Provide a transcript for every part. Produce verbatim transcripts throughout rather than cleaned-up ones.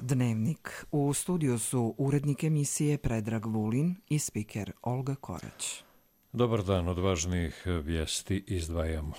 Dnevnik. U studiju su urednik emisije Predrag Vulin i spiker Olga Korać. Dobar dan, od važnijih vijesti izdvajamo.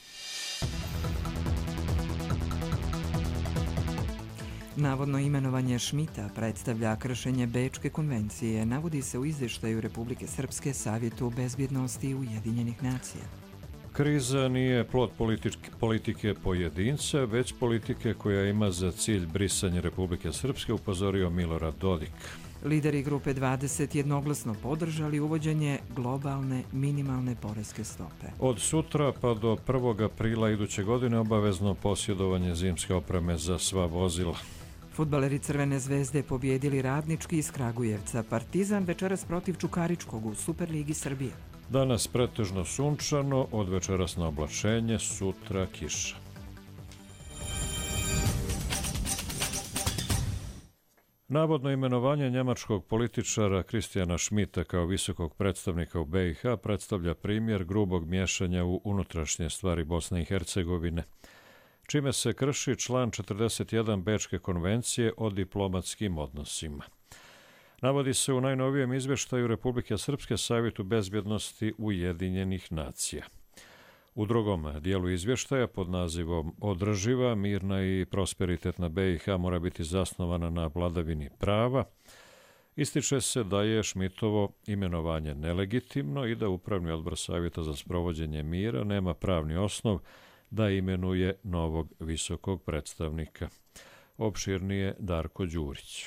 Navodno imenovanje Šmita predstavlja kršenje Bečke konvencije, navodi se u izvještaju Republike Srpske Savjetu bezbjednosti Ujedinjenih nacija. Kriza nije plod politike pojedinca, već politike koja ima za cilj brisanje Republike Srpske, upozorio Milorad Dodik. Lideri grupe dvadeset jednoglasno podržali uvođenje globalne minimalne poreske stope. Od sutra pa do prvog aprila iduće godine obavezno posjedovanje zimske opreme za sva vozila. Fudbaleri Crvene zvezde pobjedili Radnički iz Kragujevca, Partizan večeras protiv Čukaričkog u Superligi Srbije. Danas pretežno sunčano, od večeras na oblačenje, sutra kiša. Navodno imenovanje njemačkog političara Kristijana Šmita kao visokog predstavnika u B i H predstavlja primjer grubog miješanja u unutrašnje stvari Bosne i Hercegovine, čime se krši član četrdeset jedan Bečke konvencije o diplomatskim odnosima. Navodi se u najnovijem izvještaju Republike Srpske Savjetu bezbjednosti Ujedinjenih nacija. U drugom dijelu izvještaja pod nazivom Održiva, mirna i prosperitetna B i H mora biti zasnovana na vladavini prava, ističe se da je Šmitovo imenovanje nelegitimno i da Upravni odbor Savjeta za sprovođenje mira nema pravni osnov da imenuje novog visokog predstavnika. Opširnije Darko Đurić.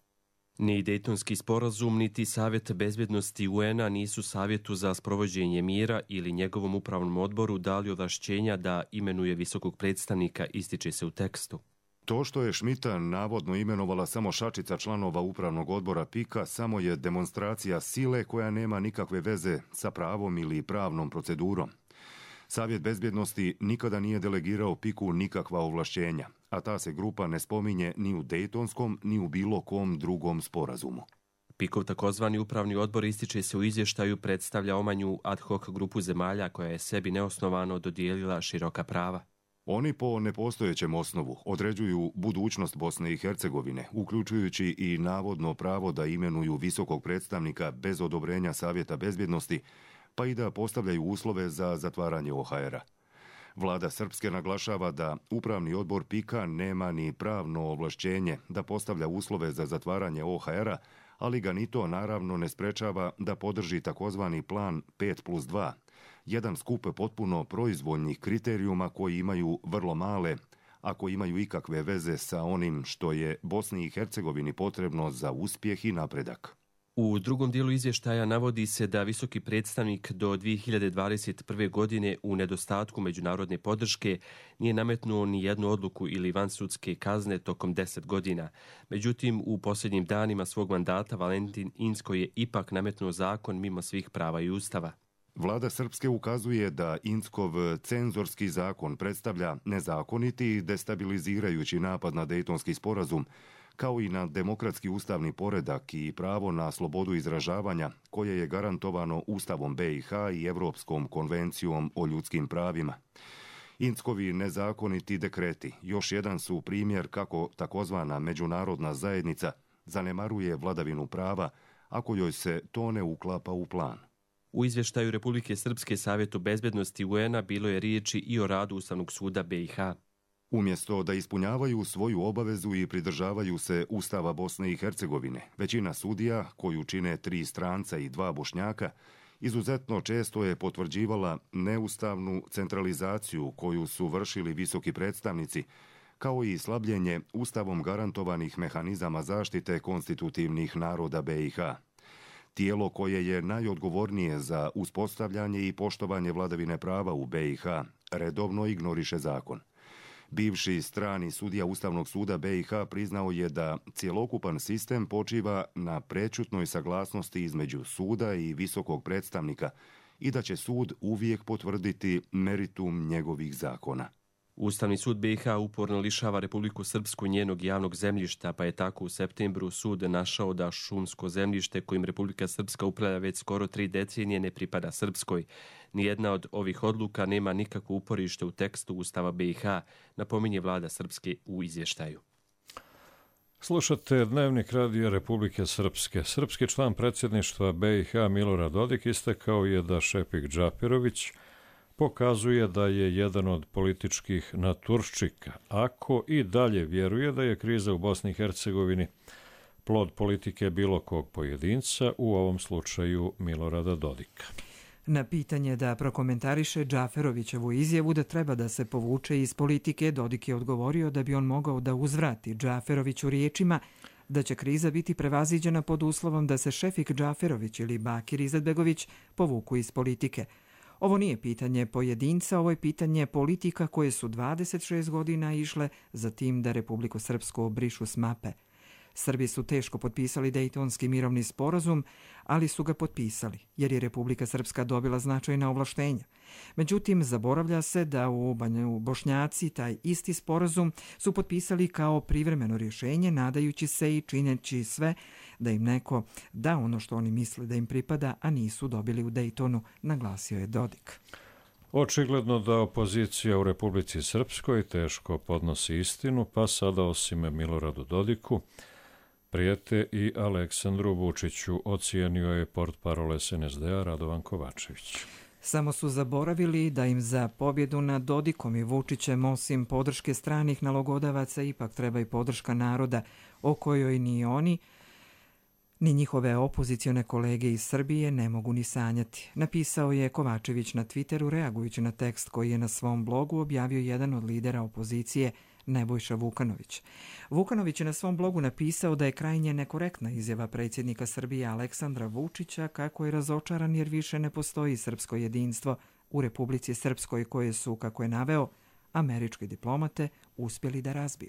Ni Dejtonski sporazum, niti Savjet bezbjednosti U N a nisu Savjetu za sprovođenje mira ili njegovom upravnom odboru dali ovlašćenja da imenuje visokog predstavnika, ističe se u tekstu. To što je Šmita navodno imenovala samo šačica članova upravnog odbora P I K-a samo je demonstracija sile koja nema nikakve veze sa pravom ili pravnom procedurom. Savjet bezbjednosti nikada nije delegirao P I K-u nikakva ovlašćenja, a ta se grupa ne spominje ni u Dejtonskom ni u bilo kom drugom sporazumu. P I K-ov takozvani upravni odbor, ističe se u izvještaju, predstavlja omanju ad hoc grupu zemalja koja je sebi neosnovano dodijelila široka prava. Oni po nepostojećem osnovu određuju budućnost Bosne i Hercegovine, uključujući i navodno pravo da imenuju visokog predstavnika bez odobrenja Savjeta bezbjednosti, pa i da postavljaju uslove za zatvaranje O H R-a. Vlada Srpske naglašava da Upravni odbor P I K-a nema ni pravno ovlašćenje da postavlja uslove za zatvaranje O H R-a, ali ga ni to naravno ne sprečava da podrži takozvani plan pet plus dva, jedan skup potpuno proizvoljnih kriterijuma koji imaju vrlo male, ako imaju ikakve veze sa onim što je Bosni i Hercegovini potrebno za uspjeh i napredak. U drugom dijelu izvještaja navodi se da visoki predstavnik do dvije hiljade dvadeset prve. godine u nedostatku međunarodne podrške nije nametnuo ni jednu odluku ili vansudske kazne tokom deset godina. Međutim, u posljednjim danima svog mandata Valentin Inzko je ipak nametnuo zakon mimo svih prava i ustava. Vlada Srpske ukazuje da Inzkov cenzorski zakon predstavlja nezakoniti i destabilizirajući napad na Dejtonski sporazum, kao i na demokratski ustavni poredak i pravo na slobodu izražavanja koje je garantovano Ustavom B i H i Evropskom konvencijom o ljudskim pravima. Inzkovi nezakoniti dekreti još jedan su primjer kako takozvana međunarodna zajednica zanemaruje vladavinu prava ako joj se to ne uklapa u plan. U izvještaju Republike Srpske Savjetu bezbjednosti U N a bilo je riječi i o radu Ustavnog suda B i H. Umjesto da ispunjavaju svoju obavezu i pridržavaju se Ustava Bosne i Hercegovine, većina sudija, koju čine tri stranca i dva Bošnjaka, izuzetno često je potvrđivala neustavnu centralizaciju koju su vršili visoki predstavnici, kao i slabljenje Ustavom garantovanih mehanizama zaštite konstitutivnih naroda B i H. Tijelo koje je najodgovornije za uspostavljanje i poštovanje vladavine prava u B i H redovno ignoriše zakon. Bivši strani sudija Ustavnog suda B i H priznao je da cjelokupan sistem počiva na prečutnoj saglasnosti između suda i visokog predstavnika i da će sud uvijek potvrditi meritum njegovih zakona. Ustavni sud B i H uporno lišava Republiku Srpsku njenog javnog zemljišta, pa je tako u septembru sud našao da šumsko zemljište kojim Republika Srpska upravlja već skoro tri decenije ne pripada Srpskoj. Nijedna od ovih odluka nema nikakvo uporište u tekstu Ustava B i H, napominje vlada Srpske u izvještaju. Slušate Dnevnik radija Republike Srpske. Srpski član predsjedništva B i H Milorad Dodik istakao je da Šefik Džaferović pokazuje da je jedan od političkih naturščika, ako i dalje vjeruje da je kriza u Bosni i Hercegovini plod politike bilo kog pojedinca, u ovom slučaju Milorada Dodika. Na pitanje da prokomentariše Džaferovićevu izjavu da treba da se povuče iz politike, Dodik je odgovorio da bi on mogao da uzvrati Džaferoviću riječima da će kriza biti prevaziđena pod uslovom da se Šefik Džaferović ili Bakir Izetbegović povuku iz politike. Ovo nije pitanje pojedinca, ovo je pitanje politika koje su dvadeset šest godina išle za tim da Republiku Srpsku obrišu s mape. Srbi su teško potpisali Dejtonski mirovni sporazum, ali su ga potpisali, jer je Republika Srpska dobila značajna ovlaštenja. Međutim, zaboravlja se da u Banju Bošnjaci taj isti sporazum su potpisali kao privremeno rješenje, nadajući se i čineći sve da im neko da ono što oni misle da im pripada, a nisu dobili u Dejtonu, naglasio je Dodik. Očigledno da opozicija u Republici Srpskoj teško podnosi istinu, pa sada osim Miloradu Dodiku prijete i Aleksandru Vučiću, ocijenio je portparol S N S D-a Radovan Kovačević. Samo su zaboravili da im za pobjedu nad Dodikom i Vučićem osim podrške stranih nalogodavaca ipak treba i podrška naroda, o kojoj ni oni ni njihove opozicione kolege iz Srbije ne mogu ni sanjati. Napisao je Kovačević na Twitteru reagujući na tekst koji je na svom blogu objavio jedan od lidera opozicije, Nebojša Vukanović. Vukanović je na svom blogu napisao da je krajnje nekorektna izjava predsjednika Srbije Aleksandra Vučića kako je razočaran jer više ne postoji srpsko jedinstvo u Republici Srpskoj koje su, kako je naveo, američke diplomate uspjeli da razbiju.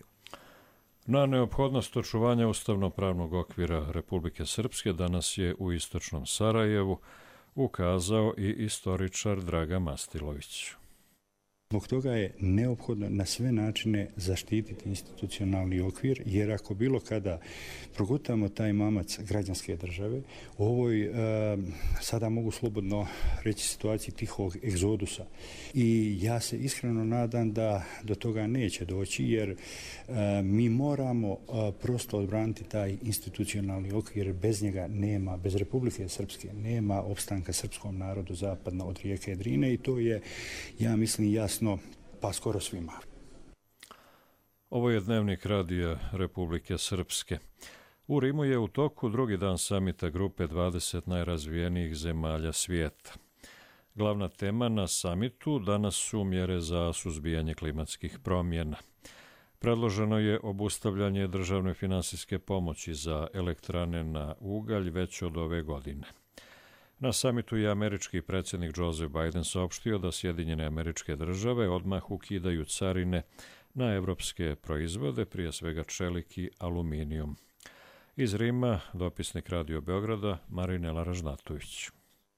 Na neophodnost očuvanja ustavno-pravnog okvira Republike Srpske danas je u istočnom Sarajevu ukazao i istoričar Draga Mastilović. Zbog toga je neophodno na sve načine zaštititi institucionalni okvir, jer ako bilo kada progutamo taj mamac građanske države, u ovoj, e, sada mogu slobodno reći, situaciji tihog egzodusa. I ja se iskreno nadam da do toga neće doći, jer e, mi moramo e, prosto odbraniti taj institucionalni okvir, bez njega nema, bez Republike Srpske, nema opstanka srpskom narodu zapadno od rijeke Drine i to je, ja mislim, jasno pa skoro svima. Ovo je Dnevnik radija Republike Srpske. U Rimu je u toku drugi dan samita grupe dvadeset najrazvijenijih zemalja svijeta. Glavna tema na samitu danas su mjere za suzbijanje klimatskih promjena. Predloženo je obustavljanje državne finansijske pomoći za elektrane na ugalj već od ove godine. Na samitu je američki predsjednik Joseph Biden saopštio da Sjedinjene Američke Države odmah ukidaju carine na evropske proizvode, prije svega čelik i aluminijum. Iz Rima, dopisnik Radio Beograda, Marinela Ražnatović.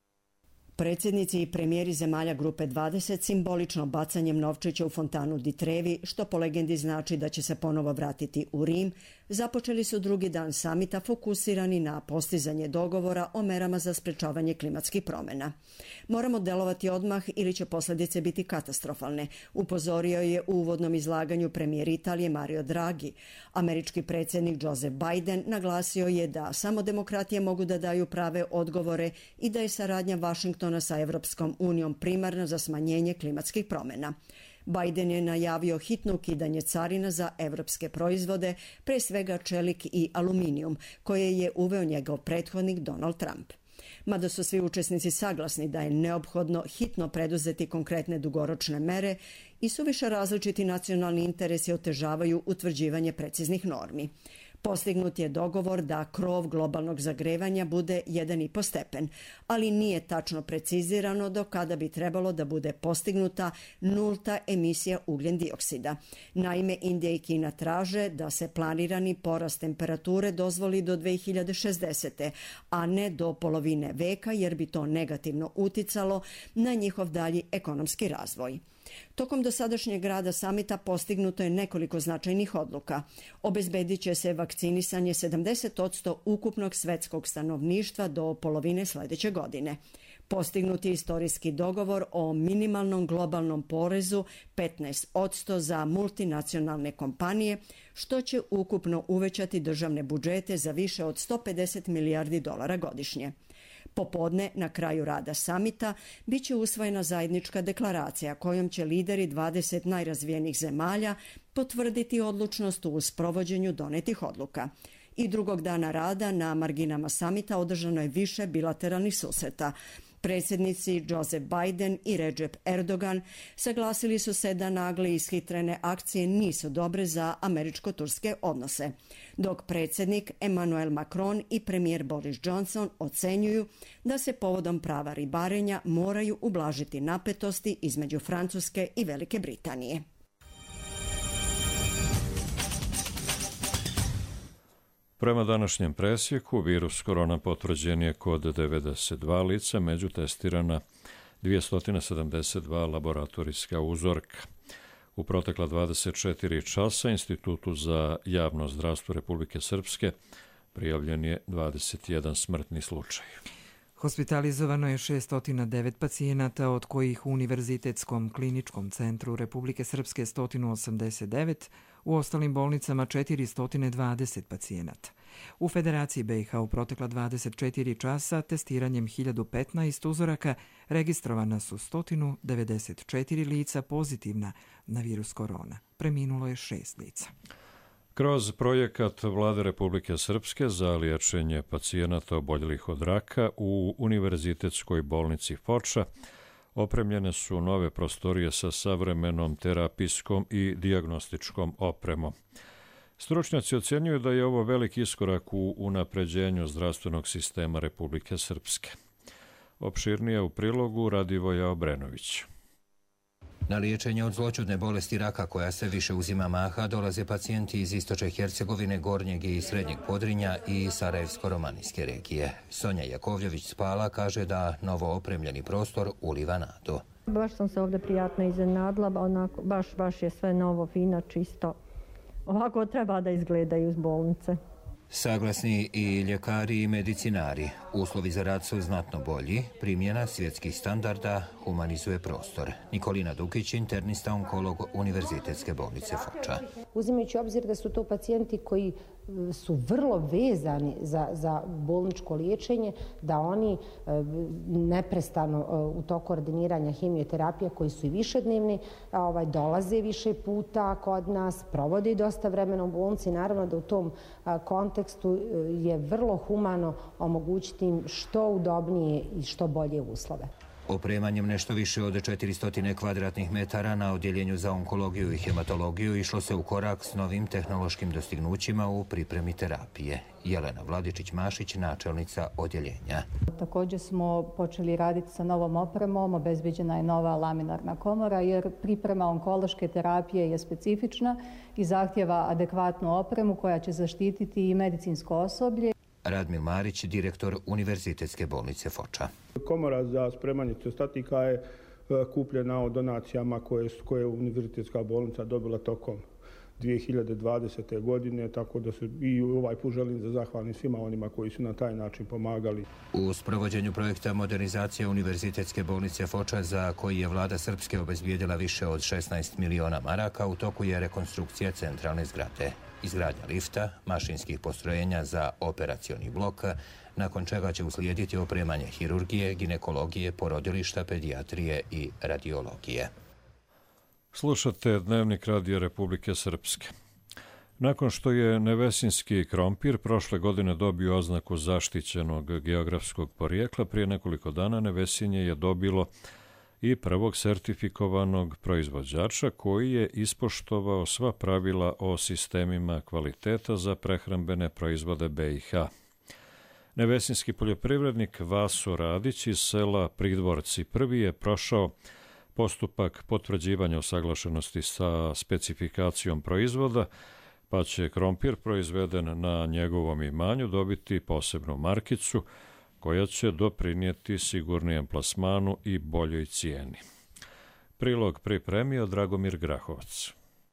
Predsjednici i premijeri zemalja grupe dvadeset simbolično bacanjem novčića u fontanu Di Trevi, što po legendi znači da će se ponovo vratiti u Rim, započeli su drugi dan samita fokusirani na postizanje dogovora o merama za sprečavanje klimatskih promjena. Moramo delovati odmah ili će posljedice biti katastrofalne, upozorio je u uvodnom izlaganju premijer Italije Mario Draghi. Američki predsjednik Joseph Biden naglasio je da samo demokratije mogu da daju prave odgovore i da je saradnja Vašingtona sa Evropskom unijom primarna za smanjenje klimatskih promjena. Biden je najavio hitno ukidanje carina za evropske proizvode, pre svega čelik i aluminijum, koje je uveo njegov prethodnik Donald Trump. Mada su svi učesnici saglasni da je neophodno hitno preduzeti konkretne dugoročne mere i suviše različiti nacionalni interesi otežavaju utvrđivanje preciznih normi. Postignut je dogovor da krov globalnog zagrevanja bude jedan i po stepen, ali nije tačno precizirano do kada bi trebalo da bude postignuta nulta emisija ugljen dioksida. Naime, Indija i Kina traže da se planirani porast temperature dozvoli do dve hiljade šezdesete. a ne do polovine veka, jer bi to negativno uticalo na njihov dalji ekonomski razvoj. Tokom dosadašnjeg rada samita postignuto je nekoliko značajnih odluka. Obezbedit će se vakcinisanje sedamdeset posto ukupnog svetskog stanovništva do polovine sljedeće godine. Postignut je istorijski dogovor o minimalnom globalnom porezu petnaest posto za multinacionalne kompanije, što će ukupno uvećati državne budžete za više od sto pedeset milijardi dolara godišnje. Popodne, na kraju rada samita, bit će usvojena zajednička deklaracija kojom će lideri dvadeset najrazvijenijih zemalja potvrditi odlučnost u sprovođenju donetih odluka. I drugog dana rada na marginama samita održano je više bilateralnih susreta. Predsjednici Joseph Biden i Recep Erdogan saglasili su se da nagle ishitrene akcije nisu dobre za američko-turske odnose, dok predsjednik Emmanuel Macron i premijer Boris Johnson ocenjuju da se povodom prava ribarenja moraju ublažiti napetosti između Francuske i Velike Britanije. Prema današnjem presjeku, virus korona potvrđen je kod devedeset dva lica, među testirana dvjesto sedamdeset dva laboratorijska uzorka. U protekla dvadeset četiri časa Institutu za javno zdravstvo Republike Srpske prijavljen je dvadeset jedan smrtni slučaj. Hospitalizovano je šesto devet pacijenata, od kojih u Univerzitetskom kliničkom centru Republike Srpske sto osamdeset devet, u ostalim bolnicama četiristo dvadeset pacijenata. U Federaciji B i H u protekla dvadeset četiri časa testiranjem hiljadu petnaest uzoraka registrovana su sto devedeset četiri lica pozitivna na virus korona. Preminulo je šest lica. Kroz projekat Vlade Republike Srpske za liječenje pacijenata oboljelih od raka u Univerzitetskoj bolnici Foča opremljene su nove prostorije sa savremenom terapijskom i dijagnostičkom opremom. Stručnjaci ocjenjuju da je ovo veliki iskorak u unapređenju zdravstvenog sistema Republike Srpske. Opširnije u prilogu Radivoja Obrenović. Na liječenje od zloćudne bolesti raka koja se više uzima maha dolaze pacijenti iz istočne Hercegovine, Gornjeg i Srednjeg Podrinja i Sarajevsko-romanijske regije. Sonja Jakovljević Spala kaže da novo opremljeni prostor uliva nadu. Baš sam se ovdje prijatno iznenadila, onako, baš, baš je sve novo, fino, čisto. Ovako treba da izgledaju iz bolnice. Saglasni i ljekari i medicinari. Uslovi za rad su znatno bolji, primjena svjetskih standarda humanizuje prostor. Nikolina Dukić, internista onkolog Univerzitetske bolnice Foča. Uzimajući obzir da su to pacijenti koji su vrlo vezani za, za bolničko liječenje, da oni e, neprestano e, u toku ordiniranja hemioterapije koji su i višednevni, ovaj, dolaze više puta kod nas, provode dosta vremena u bolnici. Naravno da u tom a, kontekstu e, je vrlo humano omogućiti im što udobnije i što bolje uslove. Opremanjem nešto više od četiristo kvadratnih metara na odjeljenju za onkologiju i hematologiju išlo se u korak s novim tehnološkim dostignućima u pripremi terapije. Jelena Vladičić-Mašić, načelnica odjeljenja. Također smo počeli raditi sa novom opremom, obezbeđena je nova laminarna komora jer priprema onkološke terapije je specifična i zahtjeva adekvatnu opremu koja će zaštititi i medicinsko osoblje. Radmil Marić, direktor Univerzitetske bolnice Foča. Komora za spremanje cytostatika je kupljena od donacijama koje, koje je Univerzitetska bolnica dobila tokom dvije hiljade dvadesete. godine, tako da se i ovaj put želim da zahvalim svima onima koji su na taj način pomagali. U sprovođenju projekta modernizacije Univerzitetske bolnice Foča, za koji je vlada Srpske obezbijedila više od šesnaest miliona maraka, u toku je rekonstrukcija centralne zgrade. Izgradnja lifta, mašinskih postrojenja za operacioni blok, nakon čega će uslijediti opremanje hirurgije, ginekologije, porodilišta, pedijatrije i radiologije. Slušate Dnevnik Radija Republike Srpske. Nakon što je nevesinski krompir prošle godine dobio oznaku zaštićenog geografskog porijekla, prije nekoliko dana Nevesinje je dobilo i prvog sertifikovanog proizvođača koji je ispoštovao sva pravila o sistemima kvaliteta za prehrambene proizvode B i H. Nevesinski poljoprivrednik Vaso Radić iz sela Pridvorci prvi je prošao postupak potvrđivanja usaglašenosti sa specifikacijom proizvoda, pa će krompir proizveden na njegovom imanju dobiti posebnu markicu koja će doprinijeti sigurnijem plasmanu i boljoj cijeni. Prilog pripremio Dragomir Grahovac.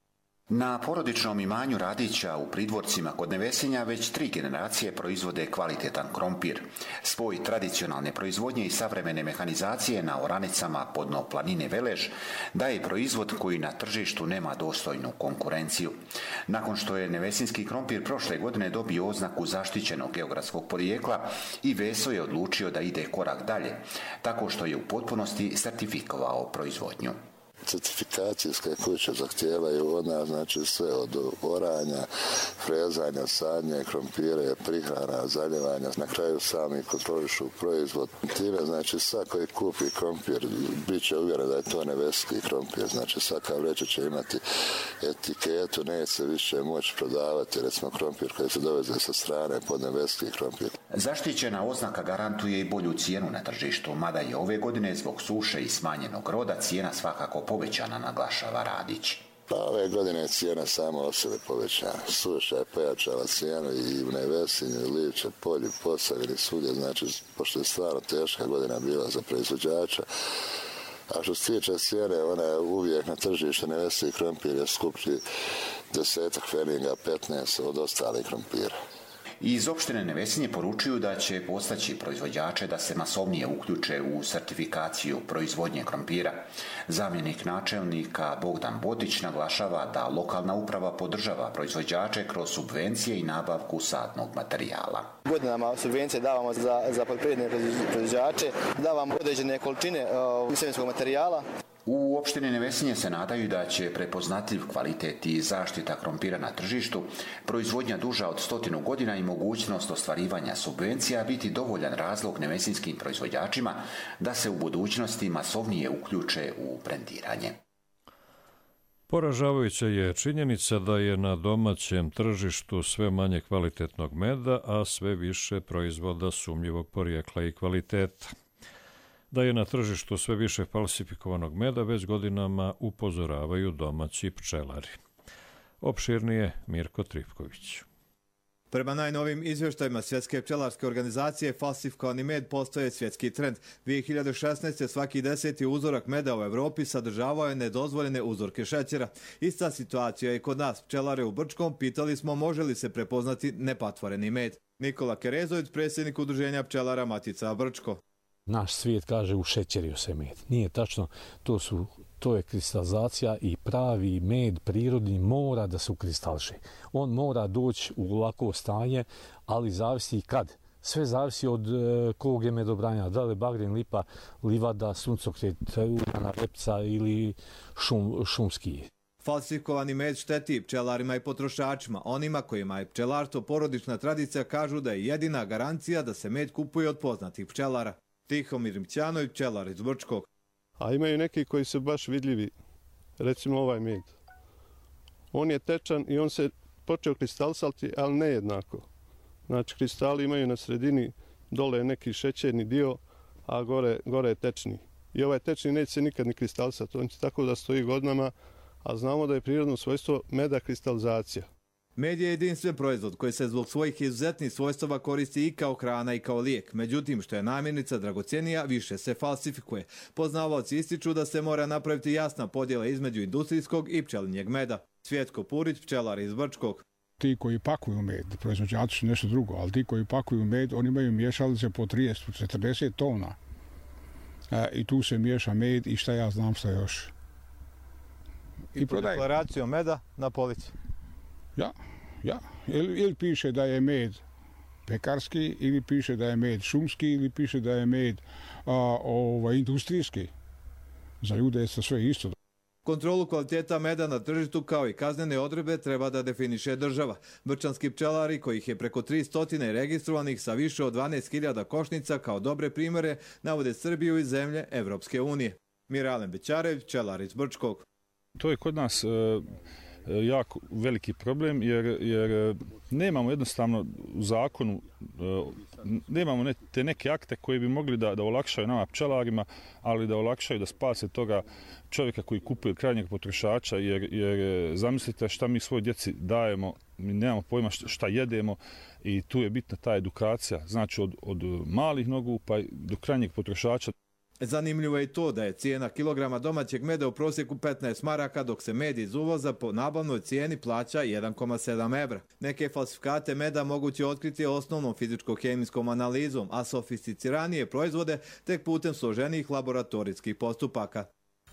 Na porodičnom imanju Radića u Pridvorcima kod Nevesinja već tri generacije proizvode kvalitetan krompir. Spoj tradicionalne proizvodnje i savremene mehanizacije na oranicama podno planine Velež daje proizvod koji na tržištu nema dostojnu konkurenciju. Nakon što je nevesinski krompir prošle godine dobio oznaku zaštićenog geografskog porijekla, i Veso je odlučio da ide korak dalje, tako što je u potpunosti sertifikovao proizvodnju. Certifikacijske kuće zahtijevaju od nas, znači sve od oranja, frezanja, sadnje, krompire, prihrana, zaljevanja, na kraju sami kontrolišu proizvod. Time, znači, svako koji kupi krompir, bit će uvjeren da je to neveski krompir, znači svaka vreća će imati etiketu, neće se više moći prodavati, recimo krompir koji se doveze sa strane pod neveski krompir. Zaštićena oznaka garantuje i bolju cijenu na tržištu, mada je ove godine zbog suše i smanjenog roda cijena svakako povećana, naglašava Radić. Pa ove godine je cijena sama od sebe povećana. Suša je pojačala cijenu i u Nevesinju, i Livče, Polju, Posavini, svugdje, znači, pošto je stvarno teška godina bila za proizvođača. A što se tiče cijene, ona je uvijek na tržištu neveski krompir je skuplji desetak feninga, petnaest od ostalih krompira. Iz opštine Nevesinje poručuju da će postaći proizvođače da se masovnije uključe u sertifikaciju proizvodnje krompira. Zamjenik načelnika Bogdan Botić naglašava da lokalna uprava podržava proizvođače kroz subvencije i nabavku sadnog materijala. Godinama subvencije davamo za, za poljoprivredne proizvođače, davamo određene količine uh, sjemenskog materijala. U opštini Nevesinje se nadaju da će prepoznatljiv kvalitet i zaštita krompira na tržištu, proizvodnja duža od stotinu godina i mogućnost ostvarivanja subvencija biti dovoljan razlog nevesinskim proizvođačima da se u budućnosti masovnije uključe u brendiranje. Poražavajuća je činjenica da je na domaćem tržištu sve manje kvalitetnog meda, a sve više proizvoda sumnjivog porijekla i kvaliteta. Da je na tržištu sve više falsifikovanog meda već godinama upozoravaju domaći pčelari. Opširnije Mirko Trifković. Prema najnovim izvještajima Svjetske pčelarske organizacije, falsifikovani med postaje svjetski trend. dvije hiljade šesnaeste. svaki deseti uzorak meda u Evropi sadržavao je nedozvoljene uzorke šećera. Ista situacija je kod nas. Pčelare u Brčkom pitali smo može li se prepoznati nepatvoreni med. Nikola Kerezović, predsjednik udruženja pčelara Matica Brčko. Naš svijet kaže ušećerio se med. Nije tačno, to, su, to je kristalizacija i pravi med prirodni mora da se ukristališe. On mora doći u lako stanje, ali zavisi kad. Sve zavisi od e, kog je medobranja, da li bagren, lipa, livada, suncokret, uljana, repca ili šum, šumski. Falsifikovani med šteti pčelarima i potrošačima. Onima kojima je pčelarstvo porodična tradicija kažu da je jedina garancija da se med kupuje od poznatih pčelara. Tihomir Mćanović, pčelar iz Brčkog. A imaju neki koji su baš vidljivi, recimo ovaj med. On je tečan i on se počeo kristalisati, ali nejednako. Znači, kristali imaju na sredini dole neki šećerni dio, a gore, gore je tečni. I ovaj tečni neće se nikad ni kristalisati, on će tako da stoji godinama, a znamo da je prirodno svojstvo meda kristalizacija. Med je jedinstven proizvod koji se zbog svojih izuzetnih svojstava koristi i kao hrana i kao lijek. Međutim, što je namirnica dragocjenija, više se falsifikuje. Poznavaoci ističu da se mora napraviti jasna podjela između industrijskog i pčelinjeg meda. Cvjetko Purić, pčelar iz Brčkog. Ti koji pakuju med, proizvođači su nešto drugo, ali ti koji pakuju med, oni imaju mješalice po trideset do četrdeset tona. E, I tu se miješa med i šta ja znam šta još. I, I prodaj. Deklaraciju meda na polici. Ja, ja. Ili, ili piše da je med pekarski, ili piše da je med šumski, ili piše da je med a, ovaj, industrijski. Za ljude je to sve isto. Kontrolu kvaliteta meda na tržištu kao i kaznene odredbe treba da definiše država. Brčanski pčelari, kojih je preko tristo registrovanih sa više od dvanaest hiljada košnica kao dobre primjere, navode Srbiju i zemlje Evropske unije. Miralem Bećarević, pčelar iz Brčkog. To je kod nas e, jako veliki problem jer, jer nemamo jednostavno u zakonu, e, nemamo ne, te neke akte koji bi mogli da, da olakšaju nama pčelarima, ali da olakšaju da spase toga čovjeka koji kupuje krajnjeg potrošača, jer, jer zamislite šta mi svoj djeci dajemo, mi nemamo pojma šta jedemo i tu je bitna ta edukacija, znači od, od malih nogu pa do krajnjeg potrošača. Zanimljivo je i to da je cijena kilograma domaćeg meda u prosjeku petnaest maraka, dok se med iz uvoza po nabavnoj cijeni plaća jedan zarez sedam evra. Neke falsifikate meda moguće otkriti osnovnom fizičko-hemijskom analizom, a sofisticiranije proizvode tek putem složenijih laboratorijskih postupaka.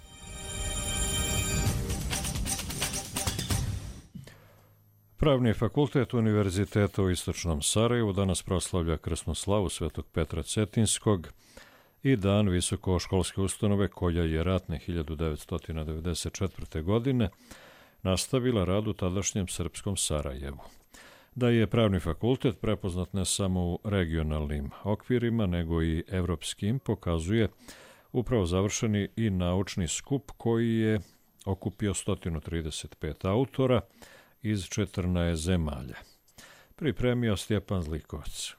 Pravni fakultet Univerziteta u Istočnom Sarajevu danas proslavlja krsnu slavu Svetog Petra Cetinskog i dan visokoškolske ustanove koja je ratne hiljadu devetsto devedeset četvrte. godine nastavila rad u tadašnjem srpskom Sarajevu. Da je pravni fakultet prepoznat ne samo u regionalnim okvirima, nego i evropskim, pokazuje upravo završeni i naučni skup koji je okupio sto trideset pet autora iz četrnaest zemalja. Pripremio Stjepan Zlikovac.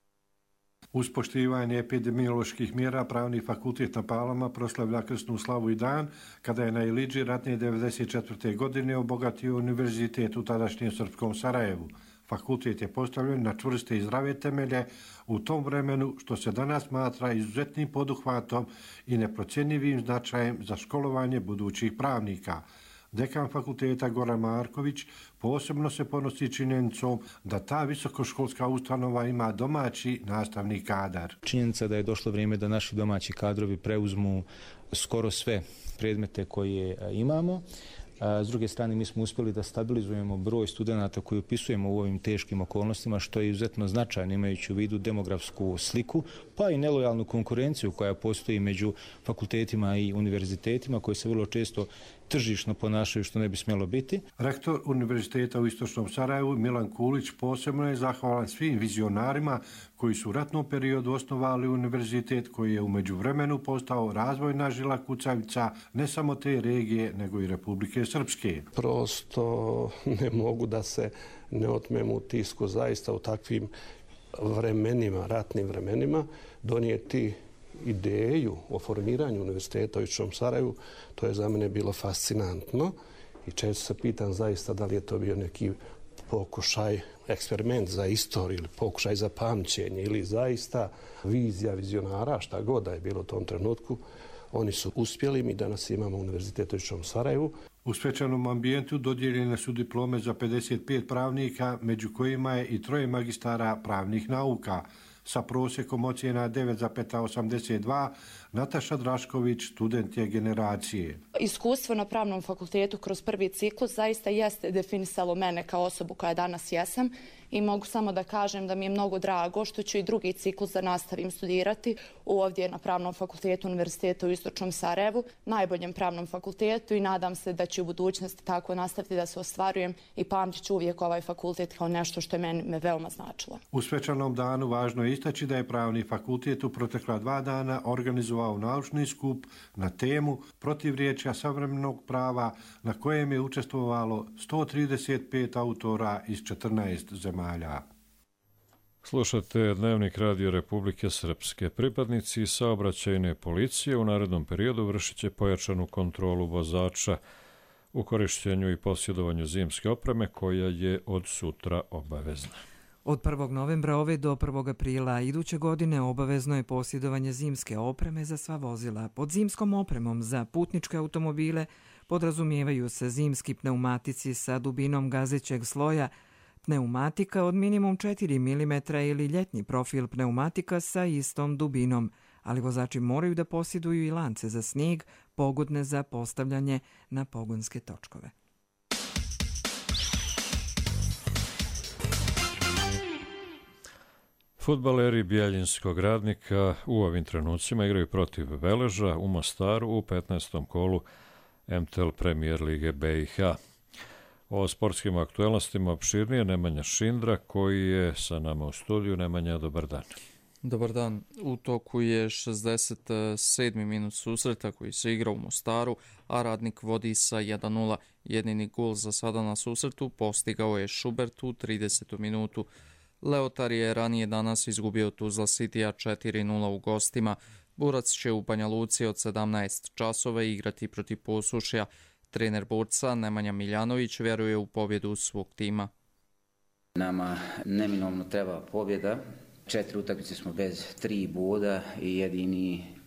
Uz poštivanje epidemioloških mjera, Pravni fakultet na Palama proslavlja krsnu slavu i dan kada je na Ilidži ratne devedeset četvrte. godine obogatio univerzitet u tadašnjem srpskom Sarajevu. Fakultet je postavljen na čvrste i zdrave temelje u tom vremenu što se danas smatra izuzetnim poduhvatom i neprocjenjivim značajem za školovanje budućih pravnika. Dekan fakulteta Goran Marković posebno se ponosi činjenicom da ta visokoškolska ustanova ima domaći nastavni kadar. Činjenica da je došlo vrijeme da naši domaći kadrovi preuzmu skoro sve predmete koje imamo. S druge strane, mi smo uspjeli da stabilizujemo broj studenata koji upisujemo u ovim teškim okolnostima, što je izuzetno značajno imajući u vidu demografsku sliku, pa i nelojalnu konkurenciju koja postoji među fakultetima i univerzitetima koji se vrlo često tržišno ponašaju što ne bi smjelo biti. Rektor Univerziteta u Istočnom Sarajevu Milan Kulić posebno je zahvalan svim vizionarima koji su u ratnom periodu osnovali univerzitet koji je u međuvremenu postao razvojna žila kucavica ne samo te regije nego i Republike Srpske. Prosto ne mogu da se ne otmem utisku zaista u takvim vremenima, ratnim vremenima, donijeti ideju o formiranju univerziteta u Istočnom Sarajevu, to je za mene bilo fascinantno i često se pitam zaista da li je to bio neki pokušaj, eksperiment za istoriju ili pokušaj za pamćenje ili zaista vizija vizionara, šta god da je bilo u tom trenutku. Oni su uspjeli, mi danas imamo univerzitet u Istočnom Sarajevu. U svečanom ambijentu dodijeljene su diplome za pedeset pet pravnika, među kojima je i troje magistara pravnih nauka. Sa prosjekom ocjena devet zarez osamdeset dva, Nataša Drašković, student je generacije. Iskustvo na pravnom fakultetu kroz prvi ciklus zaista jeste definisalo mene kao osobu koja danas jesam i mogu samo da kažem da mi je mnogo drago što ću i drugi ciklus da nastavim studirati ovdje na Pravnom fakultetu Univerziteta u Istočnom Sarajevu, najboljem pravnom fakultetu i nadam se da ću u budućnosti tako nastaviti da se ostvarujem i pamtit ću uvijek ovaj fakultet kao nešto što je meni me veoma značilo. U svečanom danu važno je istaći da je Pravni fakultet u protekla dva dana organizovao naučni skup na temu protivriječja savremenog prava na kojem je učestvovalo sto trideset pet autora iz četrnaest zemalja. Slušate Dnevnik Radio Republike Srpske. Pripadnici saobraćajne policije u narednom periodu vršit će pojačanu kontrolu vozača u korištenju i posjedovanju zimske opreme koja je od sutra obavezna. Od prvog novembra ove do prvog aprila iduće godine obavezno je posjedovanje zimske opreme za sva vozila. Pod zimskom opremom za putničke automobile podrazumijevaju se zimski pneumatici sa dubinom gazećeg sloja, pneumatika od minimum četiri milimetra ili ljetni profil pneumatika sa istom dubinom, ali vozači moraju da posjeduju i lance za snijeg pogodne za postavljanje na pogonske točkove. Fudbaleri Bjeljinskog Radnika u ovim trenucima igraju protiv Veleža u Mostaru u petnaestom kolu M T L Premier Lige B i H. O sportskim aktualnostima opširnije Nemanja Šindra koji je sa nama u studiju. Nemanja, dobar dan. Dobar dan. U toku je šezdeset sedmi minut susreta koji se igra u Mostaru, a Radnik vodi sa jedan nula. Jedini gol za sada na susretu postigao je Šubert u tridesetu minutu. Leotar je ranije danas izgubio Tuzla Citya četiri nula u gostima. Burac će u Banja Luci od sedamnaest časova igrati protiv Posušja. Trener Burca Nemanja Miljanović vjeruje u pobjedu svog tima. Nama neminovno treba pobjeda. Četiri utakmice smo bez tri boda i jedini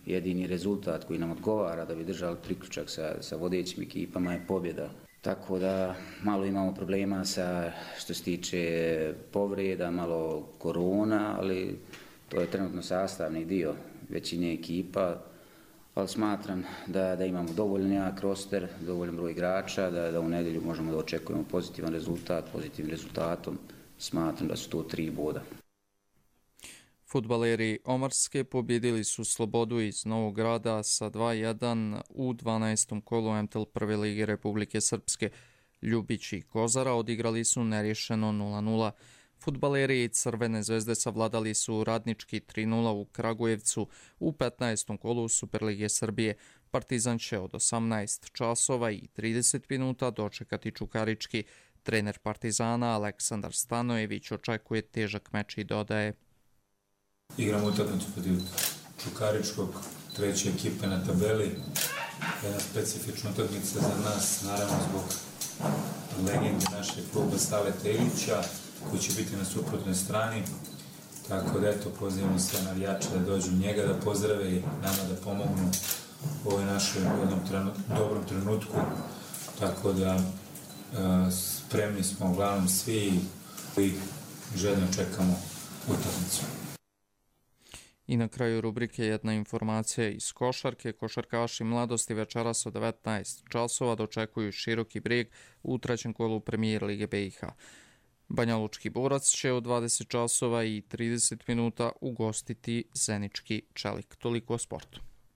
jedini rezultat koji nam odgovara da bi držali priključak sa, sa vodećim ekipama je pobjeda. Tako da malo imamo problema sa što se tiče povreda, malo korona, ali to je trenutno sastavni dio većine ekipa, ali smatram da, da imamo dovoljno jak roster, dovoljan broj igrača, da, da u nedjelju možemo da očekujemo pozitivan rezultat, pozitivnim rezultatom. Smatram da su to tri boda. Fudbaleri Omarske pobjedili su Slobodu iz Novog Grada sa dva jedan u dvanaestom kolu M T L prve lige Republike Srpske. Ljubić i Kozara odigrali su nerješeno nula nula. Fudbaleri Crvene zvezde savladali su Radnički tri nula u Kragujevcu u petnaestom kolu Superlige Srbije. Partizan će od osamnaest časova i trideset minuta dočekati Čukarički. Trener Partizana Aleksandar Stanojević očekuje težak meč i dodaje: Igramo utakmicu protiv Čukaričkog, treće ekipe na tabeli. Jedna specifična utakmica za nas, naravno zbog legende našeg kluba Stave Tejića, koji će biti na suprotnoj strani. Tako da eto, pozivamo sve navijače da dođu njega da pozdrave i nama da pomognu u ovoj našoj jednom trenu, dobrom trenutku. Tako da e, spremni smo uglavnom svi i željno čekamo utakmicu. I na kraju rubrike jedna informacija iz košarke. Košarkaši Mladosti večeras od devetnaest časova dočekuju Široki Brijeg u trećem kolu Premijer Lige B i H. Banjalučki Borac će od dvadeset časova i trideset minuta ugostiti Zenički Čelik. Toliko o sportu.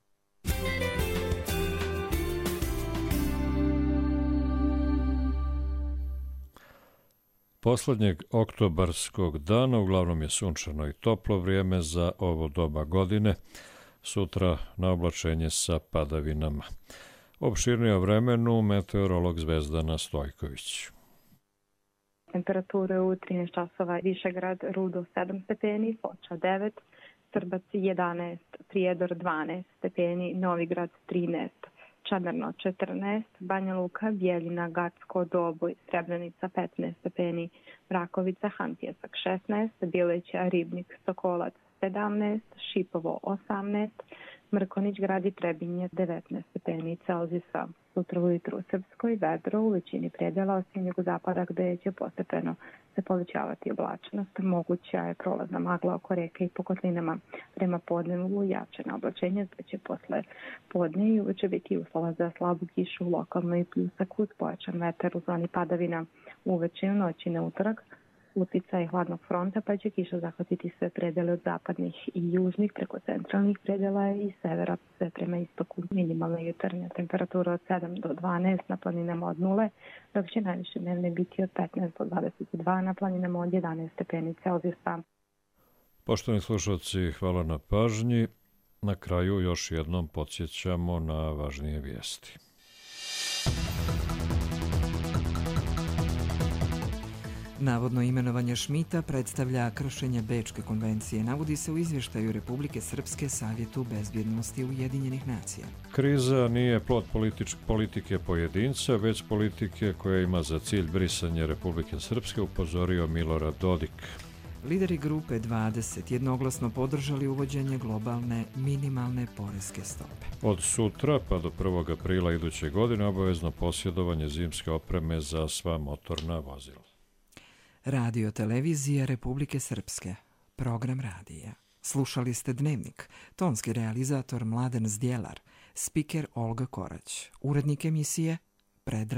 Poslednjeg oktobarskog dana uglavnom je sunčano i toplo vrijeme za ovo doba godine. Sutra na oblačenje sa padavinama. Opširnije o vremenu meteorolog Zvezdana Stojković. Temperature u trinaest časova Višegrad, Rudo sedam stepeni, Foča devet, Srbac jedanaest, Prijedor dvanaest stepeni, Novigrad trinaest, Čadarno četrnaest, Banja Luka, Bijeljina, Gacko, Doboj, Srebrenica petnaest stepeni, Rakovica, Hanpjesak šesnaest, Bileća, Ribnik, Sokolac sedamnaest, Šipovo osamnaest, Mrkonić, Grad i Trebinje devetnaest stepeni Celzijusa. Sutra ujutru u Srpskoj vedro u većini predjela, osim jugozapada gde će postepeno se povećavati oblačnost. Moguća je prolazna magla oko reke i po kotlinama. Prema podnevu jačeno oblačenje, gde će posle podne i uveče biti uslova za slabu kišu, lokalno i pljusak uz pojačan vetar u zoni padavina. Uveče u noći na utorak uticaj hladnog fronta, pa će kiša zahvatiti sve predele od zapadnih i južnih preko centralnih predela i severa sve prema istoku. Minimalna jutarnja temperatura od sedam do dvanaest, na planinama od nule, dok će najviše dnevne biti od petnaest do dvadeset dva, na planinama od jedanaest stepeni Celzijusa. Poštovani slušalci, hvala na pažnji. Na kraju još jednom podsjećamo na važnije vijesti. Navodno imenovanje Šmita predstavlja kršenje Bečke konvencije, navodi se u izvještaju Republike Srpske Savjetu bezbjednosti Ujedinjenih nacija. Kriza nije plod politič, politike pojedinca, već politike koja ima za cilj brisanje Republike Srpske, upozorio Milorad Dodik. Lideri grupe dvadeset jednoglasno podržali uvođenje globalne minimalne poreske stope. Od sutra pa do prvog aprila iduće godine obavezno posjedovanje zimske opreme za sva motorna vozila. Radio televizija Republike Srpske. Program radija. Slušali ste Dnevnik. Tonski realizator Mladen Zdjelar. Spiker Olga Korać. Urednik emisije Predrag